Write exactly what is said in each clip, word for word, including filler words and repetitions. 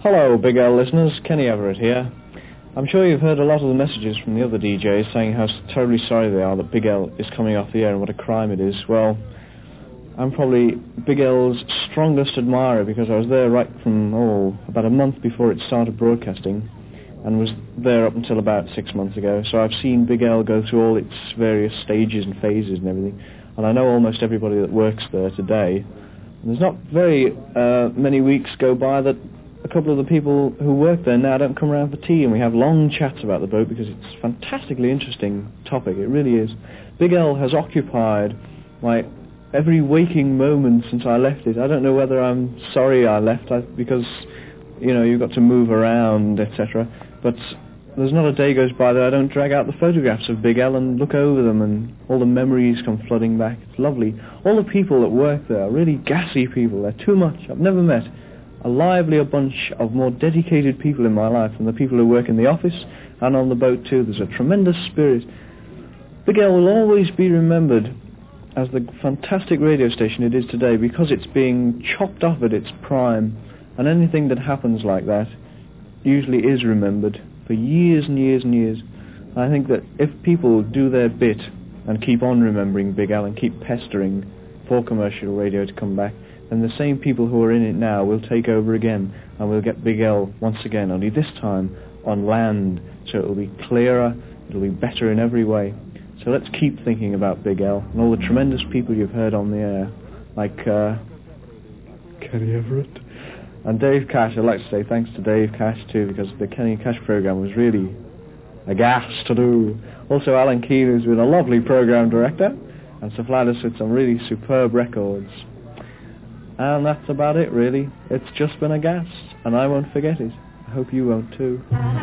Hello, Big L listeners, Kenny Everett here. I'm sure you've heard a lot of the messages from the other D Js saying how terribly sorry they are that Big L is coming off the air and what a crime it is. Well, I'm probably Big L's strongest admirer because I was there right from, oh, about a month before it started broadcasting and was there up until about six months ago. So I've seen Big L go through all its various stages and phases and everything, and I know almost everybody that works there today. And there's not very uh, many weeks go by that a couple of the people who work there now don't come around for tea, and we have long chats about the boat because it's a fantastically interesting topic. It really is. Big L has occupied my every waking moment since I left it. I don't know whether I'm sorry I left I, because, you know, you've got to move around, et cetera. But there's not a day goes by that I don't drag out the photographs of Big L and look over them, and all the memories come flooding back. It's lovely. All the people that work there are really gassy people. They're too much. I've never met a livelier bunch of more dedicated people in my life than the people who work in the office and on the boat too. There's a tremendous spirit. Big L will always be remembered as the fantastic radio station it is today because it's being chopped off at its prime, and anything that happens like that usually is remembered for years and years and years. I think that if people do their bit and keep on remembering Big L and keep pestering for commercial radio to come back, and the same people who are in it now will take over again, and we'll get Big L once again, only this time on land, so it'll be clearer, it'll be better in every way. So let's keep thinking about Big L and all the tremendous people you've heard on the air, like uh, Kenny Everett and Dave Cash. I'd like to say thanks to Dave Cash too, because the Kenny Cash program was really a gas to do. Also Alan Keane, who's been a lovely program director and supplied us with some really superb records. And that's about it, really. It's just been a gas, and I won't forget it. I hope you won't, too.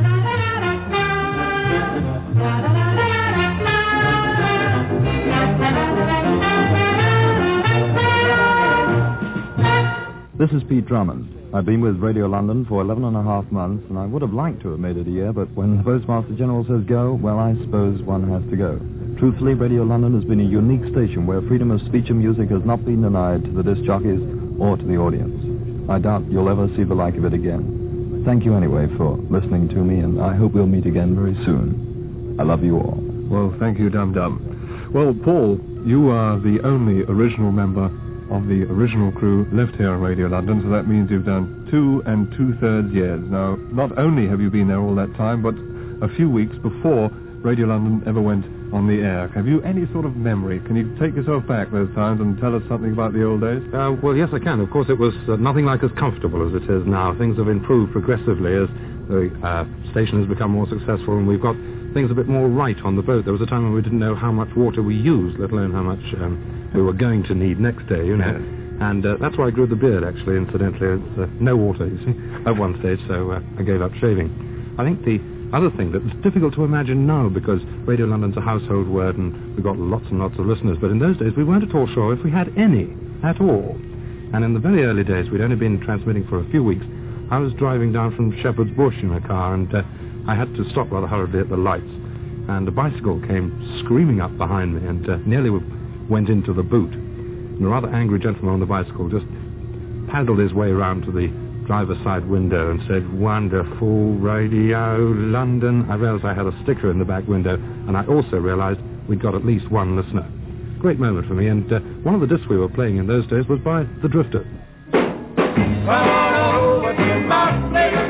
This is Pete Drummond. I've been with Radio London for eleven and a half months, and I would have liked to have made it a year, but when the Postmaster General says go, well, I suppose one has to go. Truthfully, Radio London has been a unique station where freedom of speech and music has not been denied to the disc jockeys or to the audience. I doubt you'll ever see the like of it again. Thank you anyway for listening to me, and I hope we'll meet again very soon. I love you all. Well, thank you, Dum Dum. Well, Paul, you are the only original member of the original crew left here on Radio London, so that means you've done two and two-thirds years. Now, not only have you been there all that time, but a few weeks before Radio London ever went on the air. Have you any sort of memory? Can you take yourself back those times and tell us something about the old days? Uh, well, yes, I can. Of course, it was uh, nothing like as comfortable as it is now. Things have improved progressively as the uh, station has become more successful, and we've got things a bit more right on the boat. There was a time when we didn't know how much water we used, let alone how much um, we were going to need next day, you know. Yes. And uh, that's why I grew the beard, actually, incidentally. It's uh, no water, you see, at one stage, so uh, I gave up shaving. I think the other thing that's difficult to imagine now, because Radio London's a household word and we've got lots and lots of listeners, but in those days we weren't at all sure if we had any at all. And in the very early days, we'd only been transmitting for a few weeks. I was driving down from Shepherd's Bush in a car, and uh, I had to stop rather hurriedly at the lights, and a bicycle came screaming up behind me and uh, nearly went into the boot. And a rather angry gentleman on the bicycle just paddled his way around to the driver's side window and said, "Wonderful Radio London." I realized I had a sticker in the back window, and I also realized we'd got at least one listener. Great moment for me, and uh, one of the discs we were playing in those days was by The Drifters. Come on over to my place.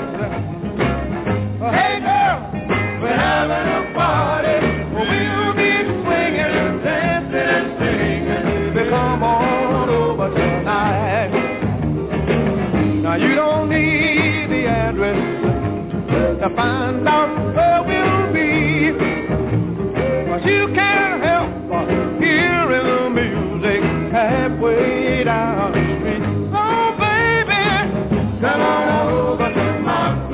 Hey girl, we're having a party. We'll be swinging and dancing and singing. Baby, come on over tonight. Now you don't need the address to find out where we'll be, but you can't help hearing the music halfway down the street. So baby, come on over to my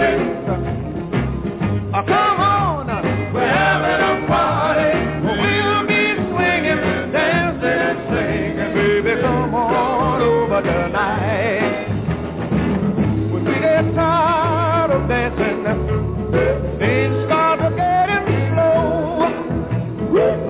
place. Oh, come on, we're having a party. We'll be swinging, dancing and singing. Baby, come on over tonight. When we get tired of dancing, things start to get slow.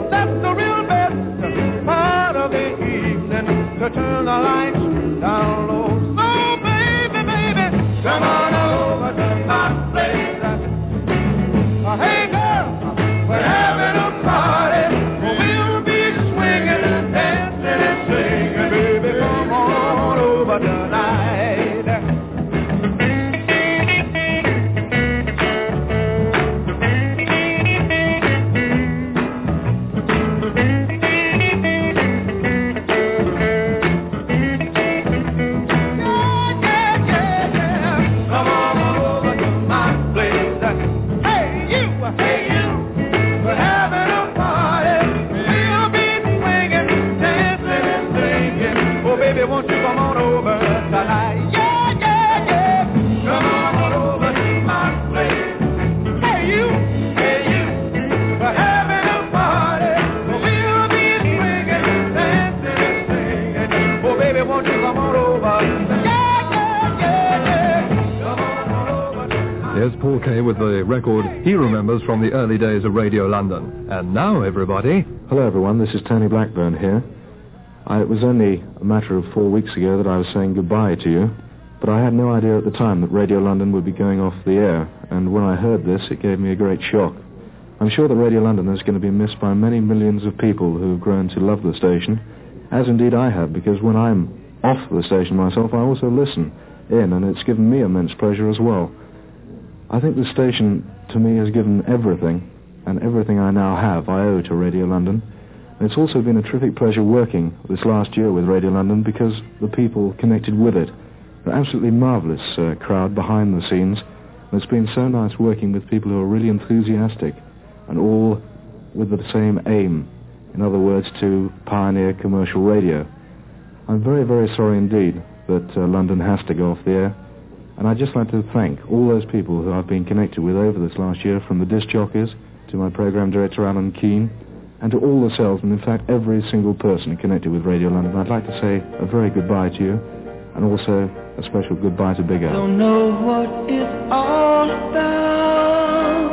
Paul Kay with the record he remembers from the early days of Radio London. And now, everybody... Hello, everyone. This is Tony Blackburn here. I, it was only a matter of four weeks ago that I was saying goodbye to you, but I had no idea at the time that Radio London would be going off the air, and when I heard this, it gave me a great shock. I'm sure that Radio London is going to be missed by many millions of people who have grown to love the station, as indeed I have, because when I'm off the station myself, I also listen in, and it's given me immense pleasure as well. I think the station, to me, has given everything, and everything I now have I owe to Radio London. And it's also been a terrific pleasure working this last year with Radio London because the people connected with it. An absolutely marvellous uh, crowd behind the scenes. And it's been so nice working with people who are really enthusiastic and all with the same aim. In other words, to pioneer commercial radio. I'm very, very sorry indeed that uh, London has to go off the air. And I'd just like to thank all those people who I've been connected with over this last year, from the disc jockeys to my program director Alan Keane, and to all the salesmen, in fact every single person connected with Radio London. I'd like to say a very goodbye to you, and also a special goodbye to Big Al. Don't know what it's all about,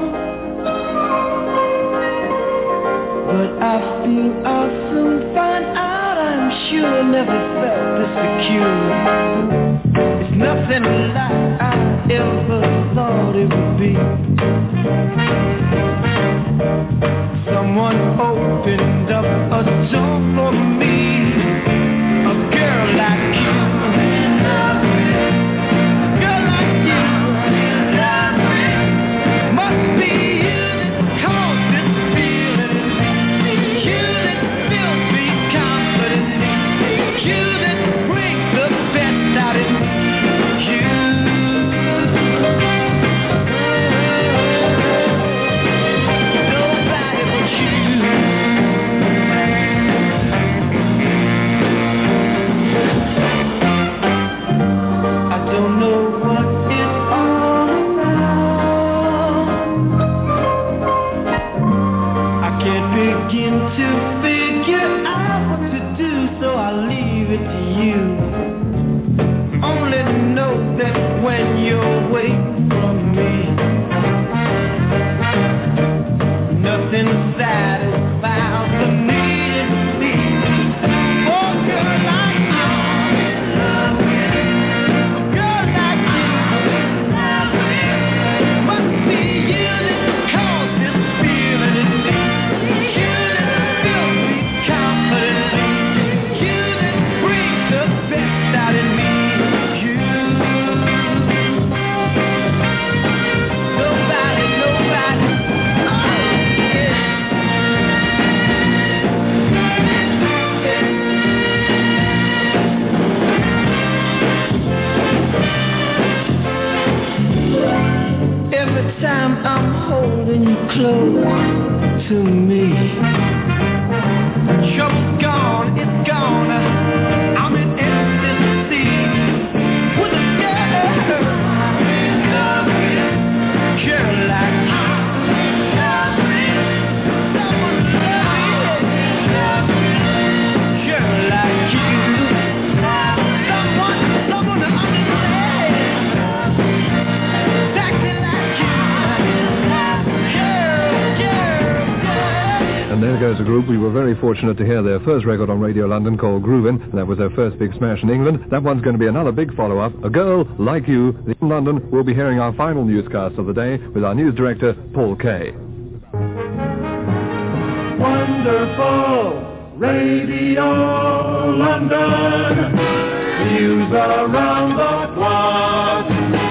but I feel I'll soon find out. I'm sure never felt this secure. It's nothing like I ever thought it would be. Someone opened up a door for me, a girl like you. A girl like you. Must be you that caused this feeling. You that fills me confidence. You that brings the best out of me. To me, trouble's gone, it's gone. I'm in ecstasy with a girl, girl like you. Someone love me, girl like you. Someone, someone to understand, exactly like you. And there goes a group. We were very fortunate to hear their first record on Radio London called Groovin', and that was their first big smash in England. That one's going to be another big follow-up. A Girl Like You. In London, we'll be hearing our final newscast of the day with our news director, Paul Kay. Wonderful Radio London, news around the clock.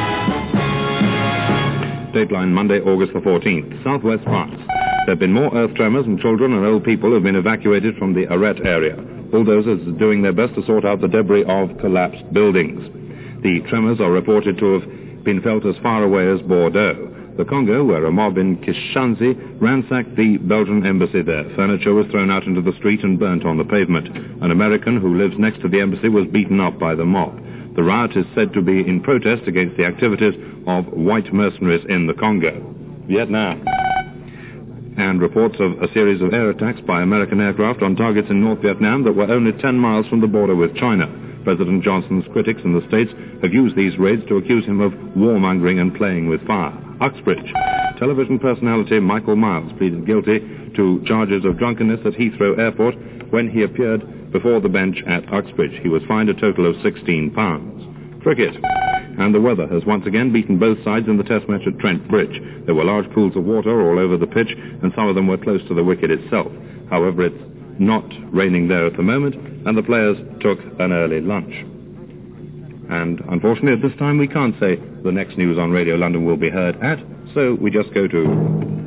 Dateline Monday, August the fourteenth, Southwest France. There have been more earth tremors, and children and old people have been evacuated from the Arret area. Bulldozers are doing their best to sort out the debris of collapsed buildings. The tremors are reported to have been felt as far away as Bordeaux. The Congo, where a mob in Kishanzi ransacked the Belgian embassy there. Furniture was thrown out into the street and burnt on the pavement. An American who lives next to the embassy was beaten up by the mob. The riot is said to be in protest against the activities of white mercenaries in the Congo. Vietnam. And reports of a series of air attacks by American aircraft on targets in North Vietnam that were only ten miles from the border with China. President Johnson's critics in the States have used these raids to accuse him of warmongering and playing with fire. Uxbridge. Television personality Michael Miles pleaded guilty to charges of drunkenness at Heathrow Airport when he appeared before the bench at Uxbridge. He was fined a total of sixteen pounds. Cricket. And the weather has once again beaten both sides in the test match at Trent Bridge. There were large pools of water all over the pitch, and some of them were close to the wicket itself. However, it's not raining there at the moment, and the players took an early lunch. And unfortunately, at this time, we can't say the next news on Radio London will be heard at, so we just go to...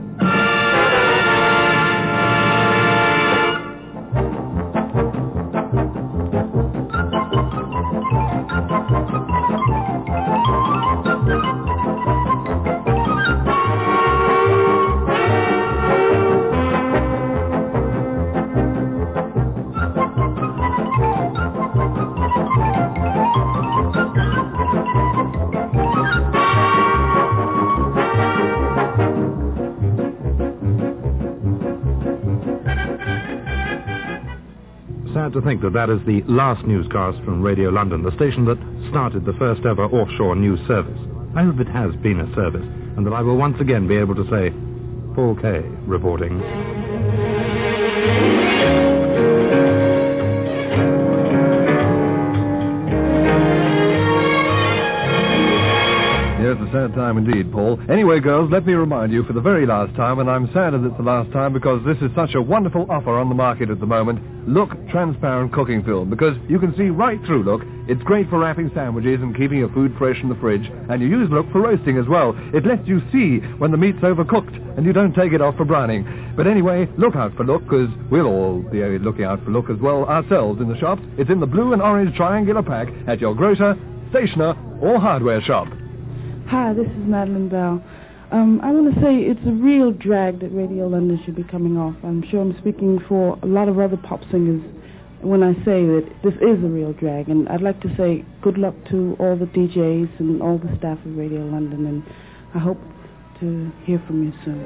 To think that that is the last newscast from Radio London, the station that started the first ever offshore news service. I hope it has been a service, and that I will once again be able to say, Paul Kay reporting. Yes, a sad time indeed, Paul. Anyway, girls, let me remind you for the very last time, and I'm sad that it's the last time because this is such a wonderful offer on the market at the moment. Look transparent cooking film, because you can see right through Look. It's great for wrapping sandwiches and keeping your food fresh in the fridge, and you use Look for roasting as well. It lets you see when the meat's overcooked, and you don't take it off for browning. But anyway, look out for Look, because we'll all be looking out for Look as well ourselves in the shops. It's in the blue and orange triangular pack at your grocer, stationer, or hardware shop. Hi, this is Madeline Bell. Um, I want to say it's a real drag that Radio London should be coming off. I'm sure I'm speaking for a lot of other pop singers when I say that this is a real drag. And I'd like to say good luck to all the D Js and all the staff of Radio London. And I hope to hear from you soon.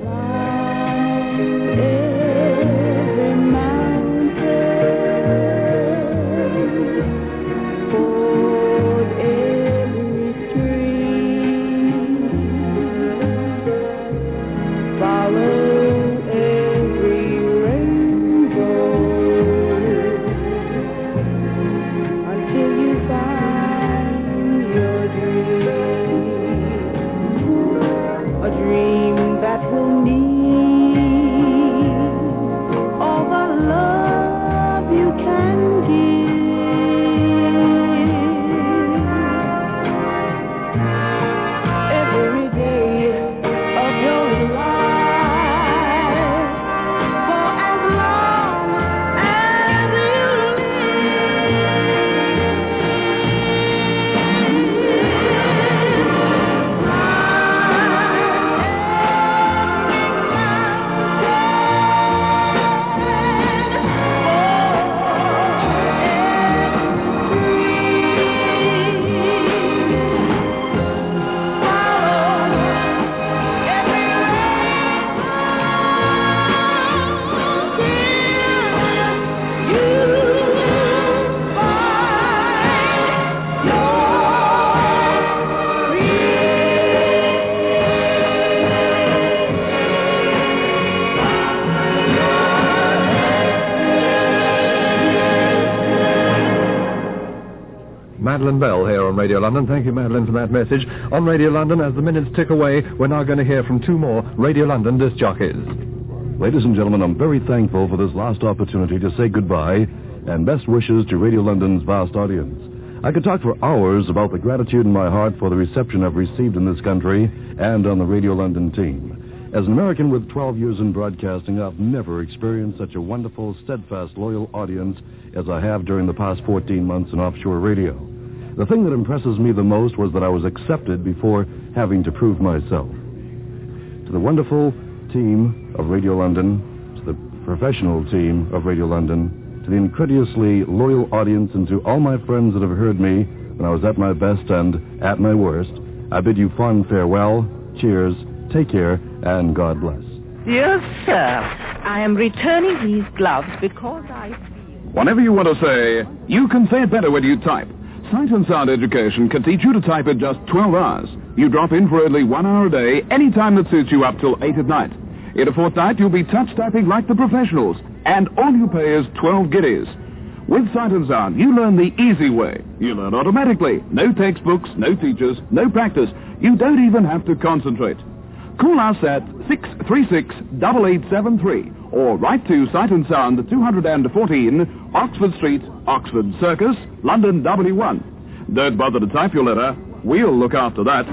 Madeline Bell here on Radio London. Thank you, Madeline, for that message. On Radio London, as the minutes tick away, we're now going to hear from two more Radio London disc jockeys. Ladies and gentlemen, I'm very thankful for this last opportunity to say goodbye and best wishes to Radio London's vast audience. I could talk for hours about the gratitude in my heart for the reception I've received in this country and on the Radio London team. As an American with twelve years in broadcasting, I've never experienced such a wonderful, steadfast, loyal audience as I have during the past fourteen months in offshore radio. The thing that impresses me the most was that I was accepted before having to prove myself. To the wonderful team of Radio London, to the professional team of Radio London, to the incredulously loyal audience, and to all my friends that have heard me when I was at my best and at my worst, I bid you fond farewell, cheers, take care, and God bless. Dear sir, I am returning these gloves because I feel... Whatever you want to say, you can say it better when you type. Sight and Sound Education can teach you to type in just twelve hours. You drop in for only one hour a day, any time that suits you up till eight at night. In a fortnight, you'll be touch typing like the professionals, and all you pay is twelve guineas. With Sight and Sound, you learn the easy way. You learn automatically. No textbooks, no teachers, no practice. You don't even have to concentrate. Call us at six three six, eight eight seven three or write to Sight and Sound, two fourteen, Oxford Street, Oxford Circus, London W one. Don't bother to type your letter. We'll look after that.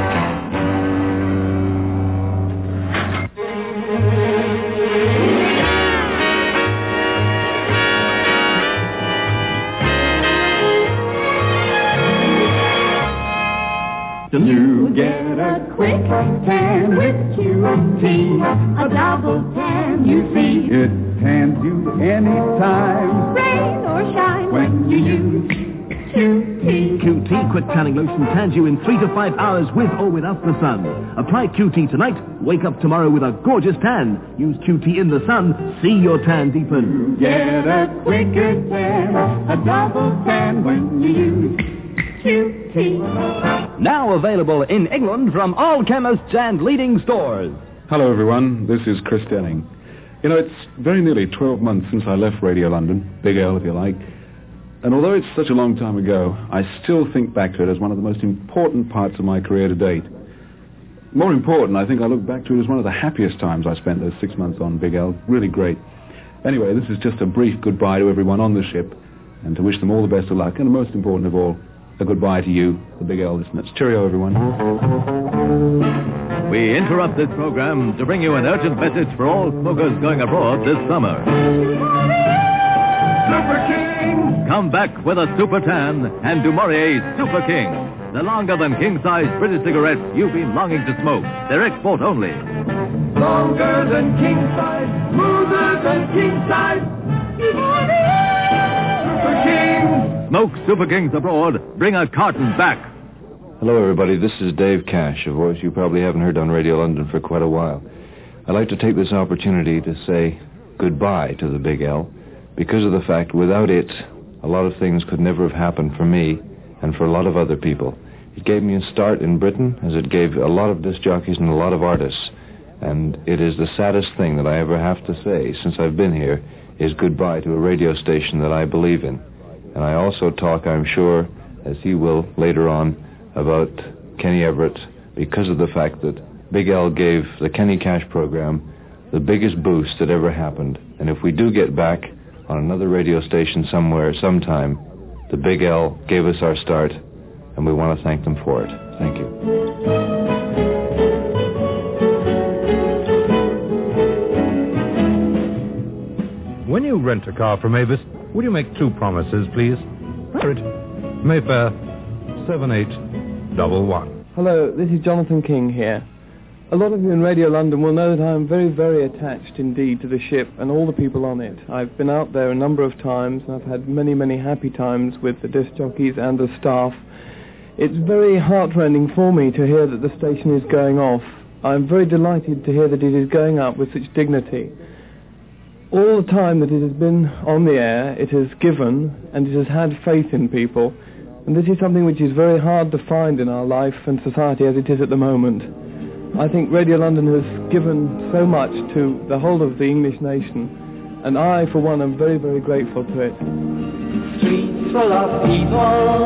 You get a quick tan with Q T, a double tan, you see. It tans you anytime, Rain or shine when you use Q T. Q T Quick Tanning Lotion tans you in three to five hours with or without the sun. Apply Q T tonight, wake up tomorrow with a gorgeous tan. Use Q T in the sun, see your tan deepen. You get a quicker tan, a double tan when you use Q T. Now available in England from all chemists and leading stores. Hello, everyone. This is Chris Denning. You know, it's very nearly twelve months since I left Radio London, Big L if you like. And although it's such a long time ago, I still think back to it as one of the most important parts of my career to date. More important, I think I look back to it as one of the happiest times I spent those six months on Big L. Really great. Anyway, this is just a brief goodbye to everyone on the ship, and to wish them all the best of luck, and most important of all, a goodbye to you, the Big L listeners. Cheerio, everyone. We interrupt this program to bring you an urgent message for all smokers going abroad this summer. Super King! Come back with a Super Tan and Dumouriez Super King, the longer than king-size British cigarettes you've been longing to smoke. They're export only. Longer than king size, smoother than king size. Super King! Smoke Super Kings abroad. Bring a carton back. Hello, everybody. This is Dave Cash, a voice you probably haven't heard on Radio London for quite a while. I'd like to take this opportunity to say goodbye to the Big L, because of the fact without it, a lot of things could never have happened for me and for a lot of other people. It gave me a start in Britain, as it gave a lot of disc jockeys and a lot of artists. And it is the saddest thing that I ever have to say since I've been here, is goodbye to a radio station that I believe in. And I also talk, I'm sure, as he will later on, about Kenny Everett, because of the fact that Big L gave the Kenny Cash program the biggest boost that ever happened. And if we do get back on another radio station somewhere, sometime, the Big L gave us our start, and we want to thank them for it. Thank you. When you rent a car from Avis, would you make two promises, please? Parrot. Mayfair, seven eight one one. Hello, this is Jonathan King here. A lot of you in Radio London will know that I am very, very attached indeed to the ship and all the people on it. I've been out there a number of times, and I've had many, many happy times with the disc jockeys and the staff. It's very heartrending for me to hear that the station is going off. I'm very delighted to hear that it is going up with such dignity. All the time that it has been on the air, it has given and it has had faith in people. And this is something which is very hard to find in our life and society as it is at the moment. I think Radio London has given so much to the whole of the English nation, and I, for one, am very, very grateful to it. Streets full of people,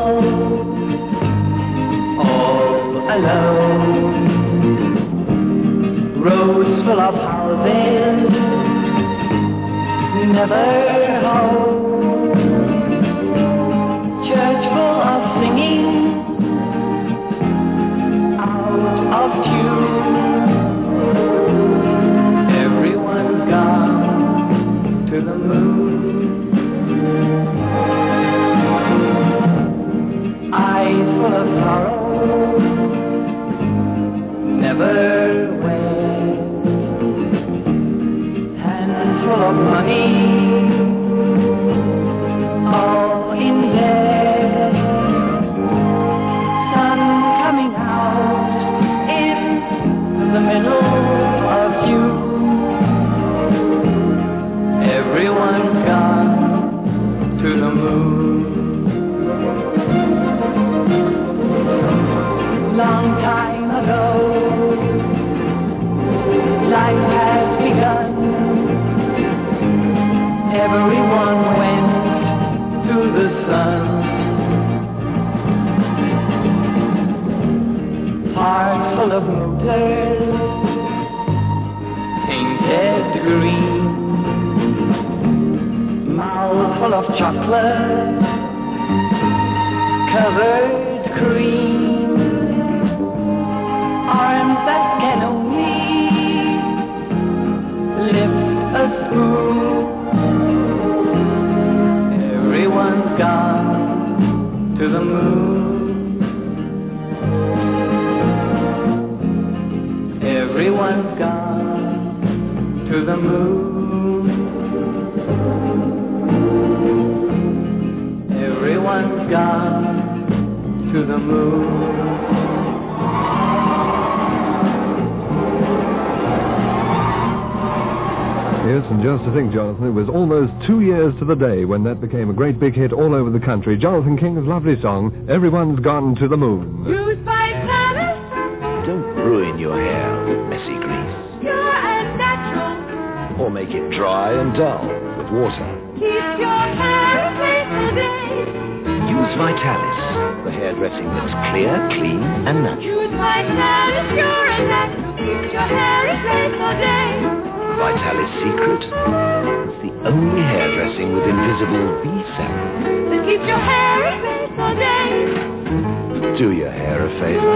all alone. Roads full of houses, never home. Church full of singing, out of tune. Everyone's gone to the moon. Eyes full of sorrow, never wet. Hands full of money, all in debt. everyone went to the sun. Heart full of motors, painted green, mouth full of chocolate, covered cream, arms that can only lift a spoon. Everyone's gone to the moon. Everyone's gone to the moon. Everyone's gone to the moon. Yes, and just to think, Jonathan, it was almost two years to the day when that became a great big hit all over the country. Jonathan King's lovely song, Everyone's Gone to the Moon. Used by Paris. Don't ruin your hair with messy grease. Pure and natural. Or make it dry and dull with water. Keep your hair in place all day. Use Vitalis, the hairdressing that's clear, clean, and natural. Use Vitalis, pure and natural. Keep your hair in place all day. Vitalis Secret. It's the only hairdressing with invisible B cells. That keeps your hair in place all day. Do your hair a favor.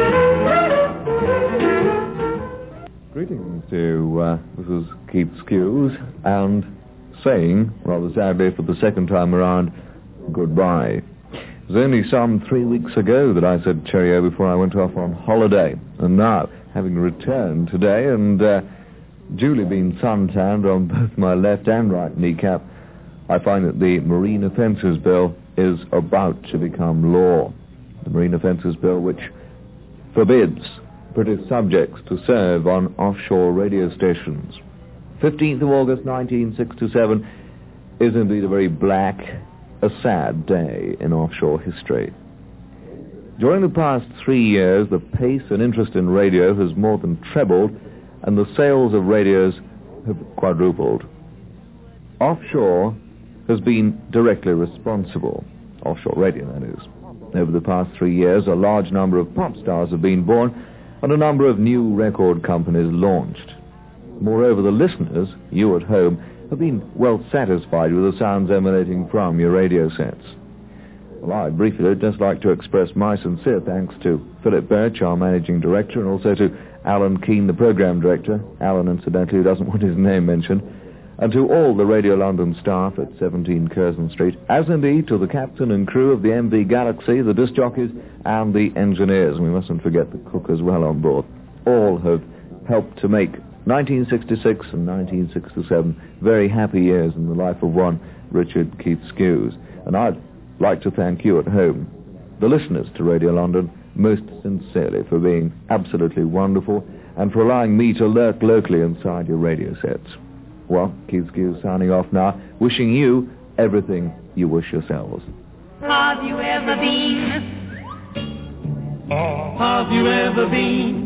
Greetings to uh, Missus Keith Skews, and saying, rather sadly for the second time around, goodbye. It was only some three weeks ago that I said cheerio before I went off on holiday, and now, having returned today and uh, duly been suntanned on both my left and right kneecap, I find that the Marine Offences Bill is about to become law. The Marine Offences Bill, which forbids British subjects to serve on offshore radio stations. fifteenth of August nineteen sixty-seven is indeed a very black, a sad day in offshore history. During the past three years, the pace and interest in radio has more than trebled, and the sales of radios have quadrupled. Offshore has been directly responsible, offshore radio that is. Over the past three years, a large number of pop stars have been born, and a number of new record companies launched. Moreover, the listeners, you at home, have been well satisfied with the sounds emanating from your radio sets. Well, I briefly would just like to express my sincere thanks to Philip Birch, our managing director, and also to Alan Keane, the program director. Alan, incidentally, who doesn't want his name mentioned. And to all the Radio London staff at seventeen Curzon Street, as indeed to the captain and crew of the M V Galaxy, the disc jockeys, and the engineers. And we mustn't forget the cook as well on board. All have helped to make nineteen sixty-six and nineteen sixty-seven very happy years in the life of one Richard Keith Skews. And I'd like to thank you at home, the listeners to Radio London, most sincerely for being absolutely wonderful and for allowing me to lurk locally inside your radio sets. Well, Keith Skews signing off now, wishing you everything you wish yourselves. Have you ever been? Have you ever been?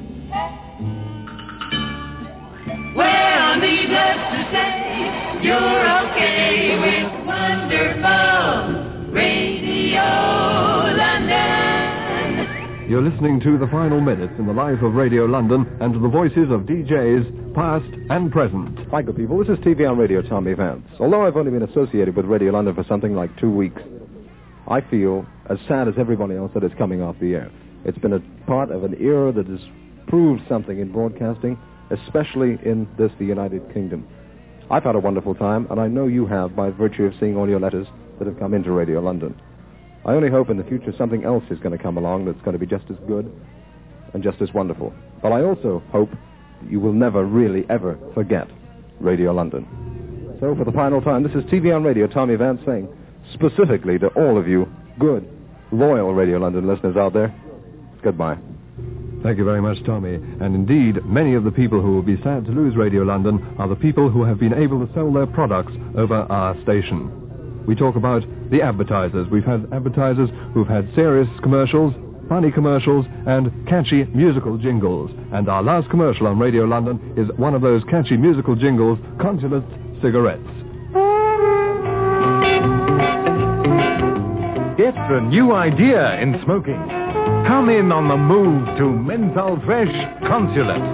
Well, needless to say, you're okay with wonderful Radio London. You're listening to the final minutes in the life of Radio London and to the voices of D Js past and present. Hi, good people. This is T V on Radio Tommy Vance. Although I've only been associated with Radio London for something like two weeks, I feel as sad as everybody else that it's coming off the air. It's been a part of an era that has proved something in broadcasting, especially in this, the United Kingdom. I've had a wonderful time, and I know you have by virtue of seeing all your letters that have come into Radio London. I only hope in the future something else is going to come along that's going to be just as good and just as wonderful. But I also hope that you will never really ever forget Radio London. So for the final time, this is T V on Radio, Tommy Vance saying, specifically to all of you good, loyal Radio London listeners out there, goodbye. Thank you very much, Tommy. And indeed, many of the people who will be sad to lose Radio London are the people who have been able to sell their products over our station. We talk about the advertisers. We've had advertisers who've had serious commercials, funny commercials, and catchy musical jingles. And our last commercial on Radio London is one of those catchy musical jingles, Continence Cigarettes. Get the new idea in smoking. Come in on the move to Menthol Fresh Consulate.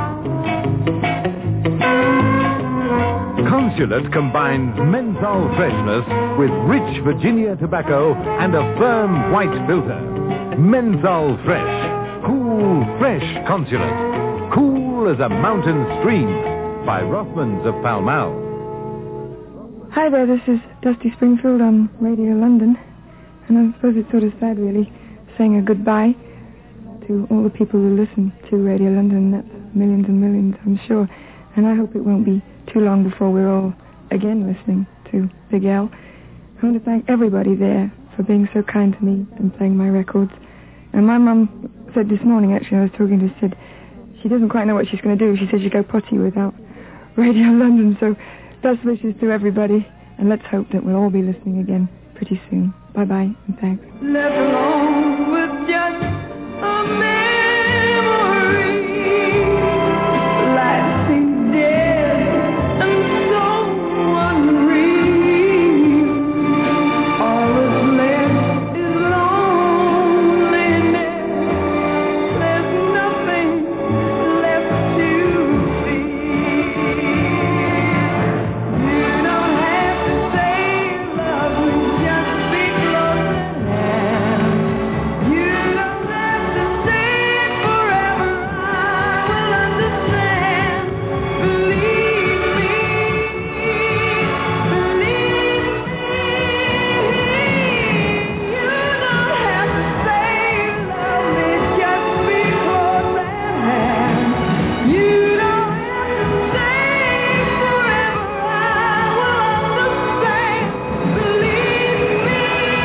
Consulate combines menthol freshness with rich Virginia tobacco and a firm white filter. Menthol Fresh. Cool, fresh Consulate. Cool as a mountain stream. By Rothmans of Pall Mall. Hi there, this is Dusty Springfield on Radio London. And I suppose it's sort of sad, really, saying a goodbye to all the people who listen to Radio London. That's millions and millions, I'm sure. And I hope it won't be too long before we're all again listening to Big L. I want to thank everybody there for being so kind to me and playing my records. And my mum said this morning, actually, I was talking to her, she said she doesn't quite know what she's going to do. She said she'd go potty without Radio London. So best wishes to everybody, and let's hope that we'll all be listening again pretty soon. Bye-bye, and thanks. Left alone with just a memory. Life seems dead and so unreal. All that's left is loneliness. There's nothing left to feel. You don't have to say love me, just be close at hand. You don't have to say it forever, I will understand. Believe me, believe me. You don't have to say love me, just be close at hand. You don't have to say it forever, I will understand. Believe me,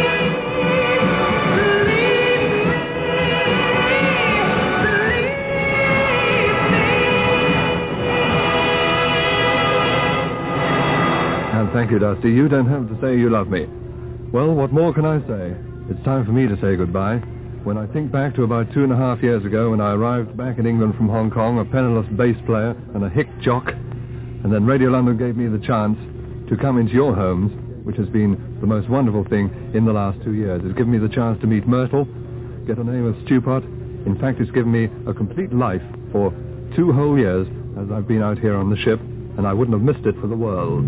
And thank you, Dusty. You don't have to say you love me. Well, what more can I say? It's time for me to say goodbye. When I think back to about two and a half years ago when I arrived back in England from Hong Kong, a penniless bass player and a hick jock, and then Radio London gave me the chance to come into your homes, which has been the most wonderful thing in the last two years. It's given me the chance to meet Myrtle, get a name of Stewpot. In fact, it's given me a complete life for two whole years as I've been out here on the ship, and I wouldn't have missed it for the world.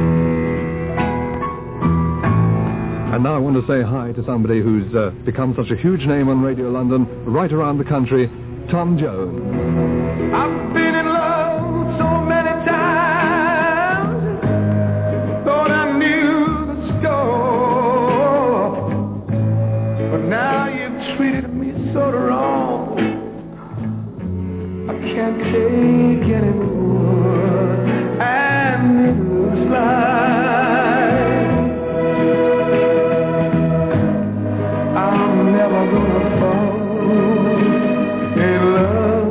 And now I want to say hi to somebody who's uh, become such a huge name on Radio London, right around the country, Tom Jones. I've been in love so many times, thought I knew the score, but now you've treated me so wrong, I can't take anymore, and it looks like I'm never gonna fall in love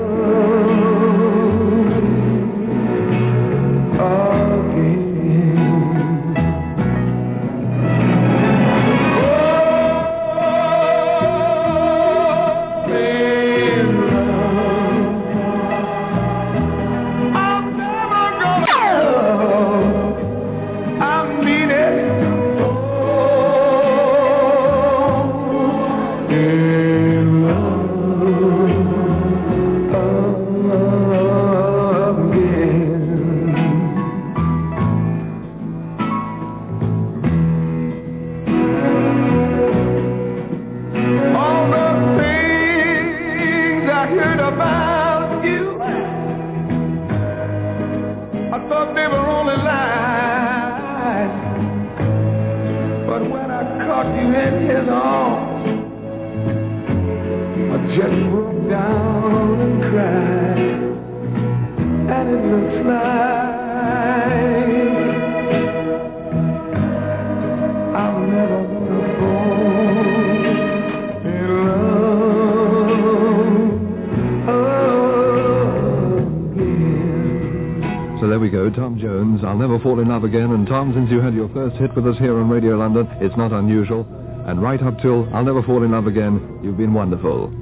Tom Jones, I'll Never Fall in Love Again. And Tom, since you had your first hit with us here on Radio London, it's not unusual. And right up till I'll Never Fall in Love Again, you've been wonderful.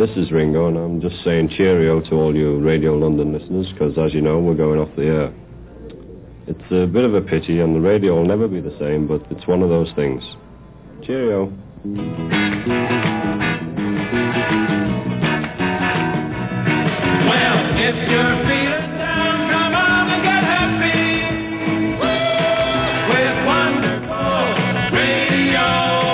this is Ringo, and I'm just saying cheerio to all you Radio London listeners, because as you know, we're going off the air. It's a bit of a pity, and the radio will never be the same, but it's one of those things. Cheerio. Well, if you're feeling down, come on and get happy with wonderful Radio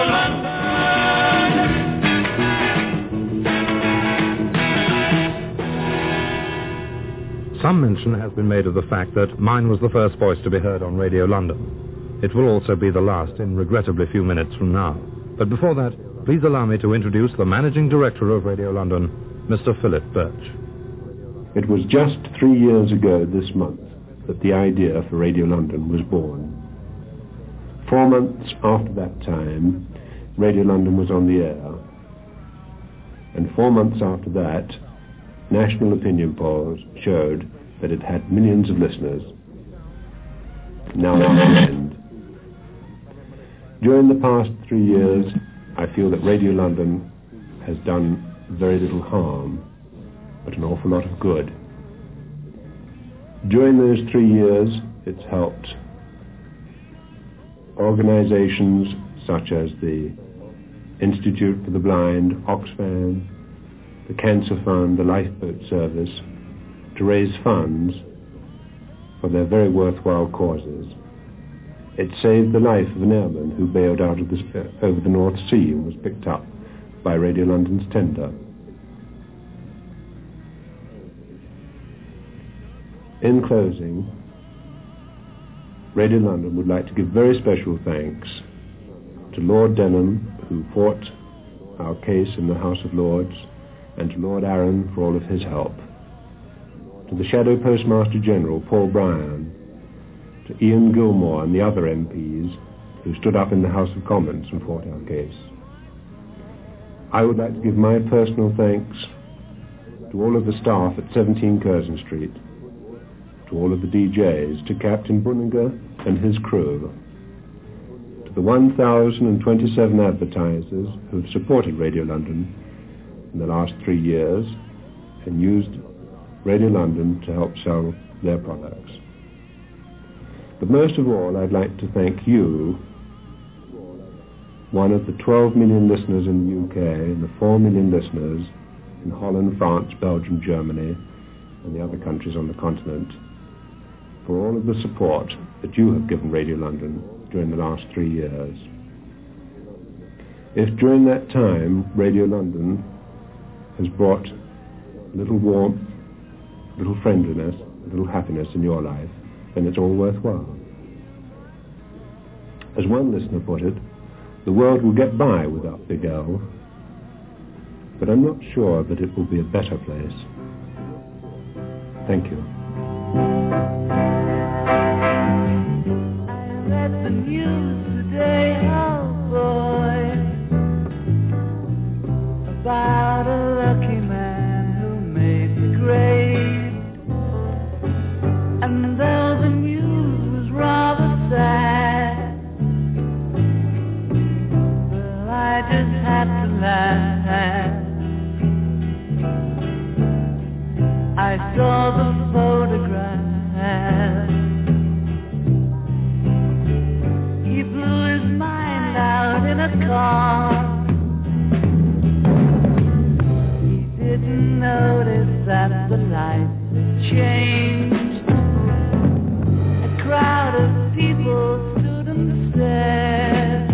London. Some mention has been made of the fact that mine was the first voice to be heard on Radio London. It will also be the last in regrettably few minutes from now. But before that, please allow me to introduce the Managing Director of Radio London, Mister Philip Birch. It was just three years ago this month that the idea for Radio London was born. Four months after that time, Radio London was on the air. And four months after that, national opinion polls showed that it had millions of listeners. Now it's the end. During the past three years, I feel that Radio London has done very little harm, but an awful lot of good. During those three years, it's helped organizations such as the Institute for the Blind, Oxfam, the Cancer Fund, the Lifeboat Service, to raise funds for their very worthwhile causes. It saved the life of an airman who bailed out of the, over the North Sea and was picked up by Radio London's tender. In closing, Radio London would like to give very special thanks to Lord Denham, who fought our case in the House of Lords, and to Lord Arran for all of his help, to the Shadow Postmaster General, Paul Bryan, to Ian Gilmore and the other M Ps who stood up in the House of Commons and fought our case. I would like to give my personal thanks to all of the staff at seventeen Curzon Street, to all of the D Js, to Captain Brunninger and his crew, to the one thousand twenty-seven advertisers who have supported Radio London in the last three years and used Radio London to help sell their products. But most of all, I'd like to thank you, one of the twelve million listeners in the U K and the four million listeners in Holland, France, Belgium, Germany, and the other countries on the continent, for all of the support that you have given Radio London during the last three years. If during that time Radio London has brought a little warmth, a little friendliness, a little happiness in your life, then it's all worthwhile. As one listener put it, the world will get by without Big L, but I'm not sure that it will be a better place. Thank you. I read the news today, oh boy, about a lucky man who made the grade. And though the news was rather sad, well, I just had to laugh. I saw the photograph. He blew his mind out in a car. He didn't notice that the lights had changed. A crowd of people stood on the stairs.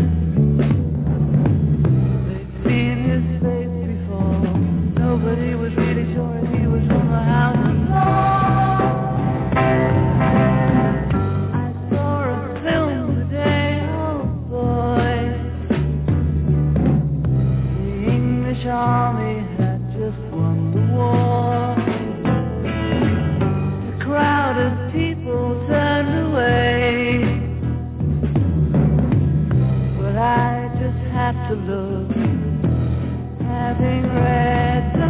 They'd seen his face before. Nobody was really sure if he was from the House of Lords. I saw a film today, oh boy. The English army had just won the war. The crowd of people turned away, but I just had to look, having read the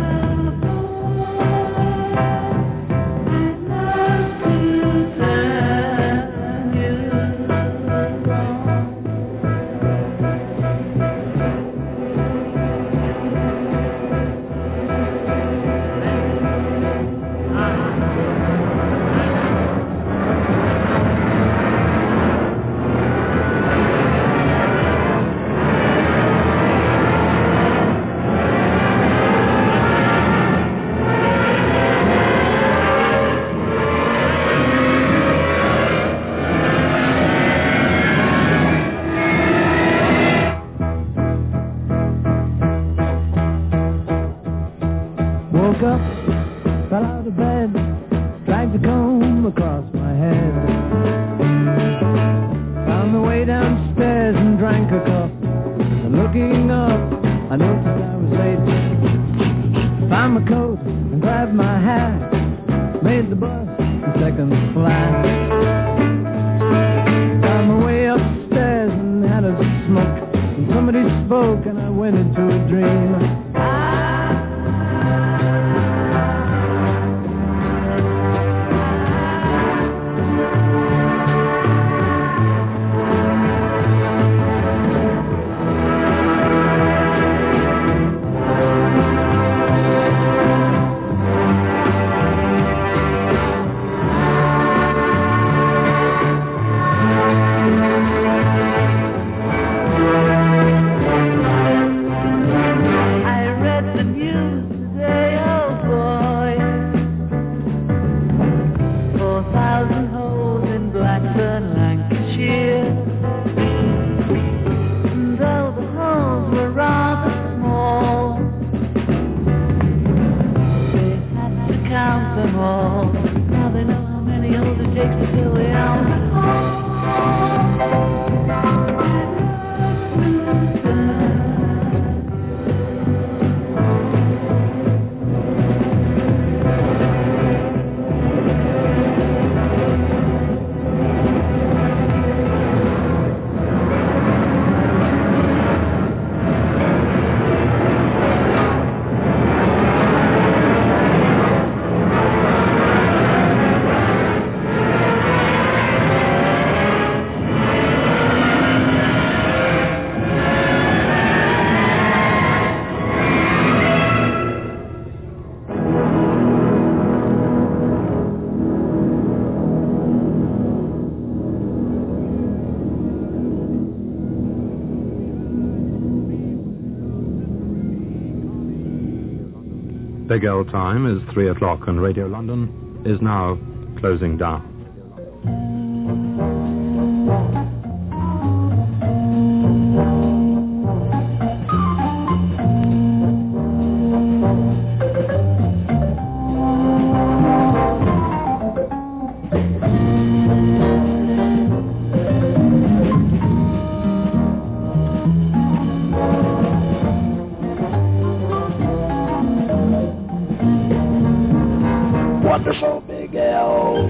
way downstairs and drank a cup. And looking up, I noticed I was late. Found my coat and grabbed my hat. Made the bus in second class. Found my way upstairs and had a smoke. And somebody spoke and I went into a dream. Big L time is three o'clock and Radio London is now closing down. Wonderful Big L.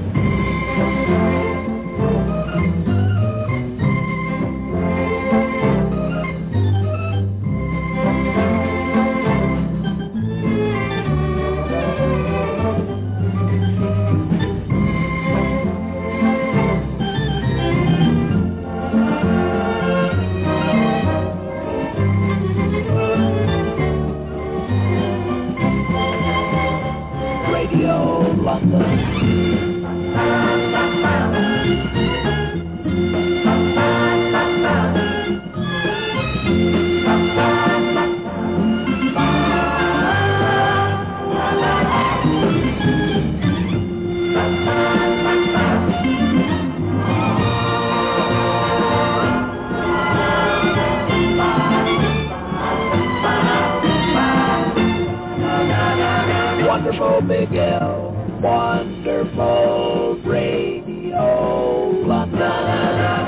Wonderful Big L, wonderful Radio London.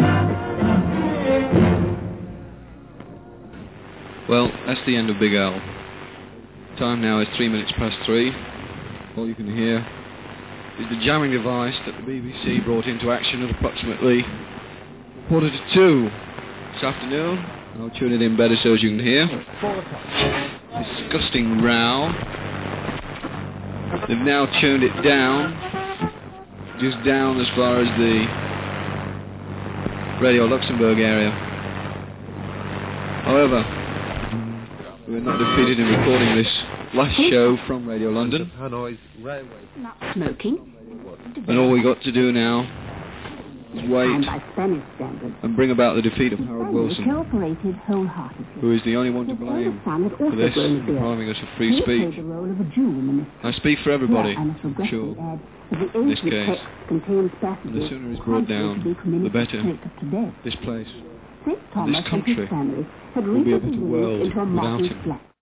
Well, that's the end of Big L. Time now is three minutes past three. All you can hear is the jamming device that the B B C brought into action at approximately quarter to two this afternoon. I'll tune it in better so as you can hear. Disgusting row. They've now tuned it down, just down as far as the Radio Luxembourg area. However, we're not defeated in recording this last show from Radio London. Not smoking. And all we got to do now is wait and bring about the defeat of Harold Wilson, who is the only one to blame for this, depriving us of free speech. I speak for everybody, I'm sure, in this case. And the sooner it's brought down, the better. This place, this country, will be a better world without him.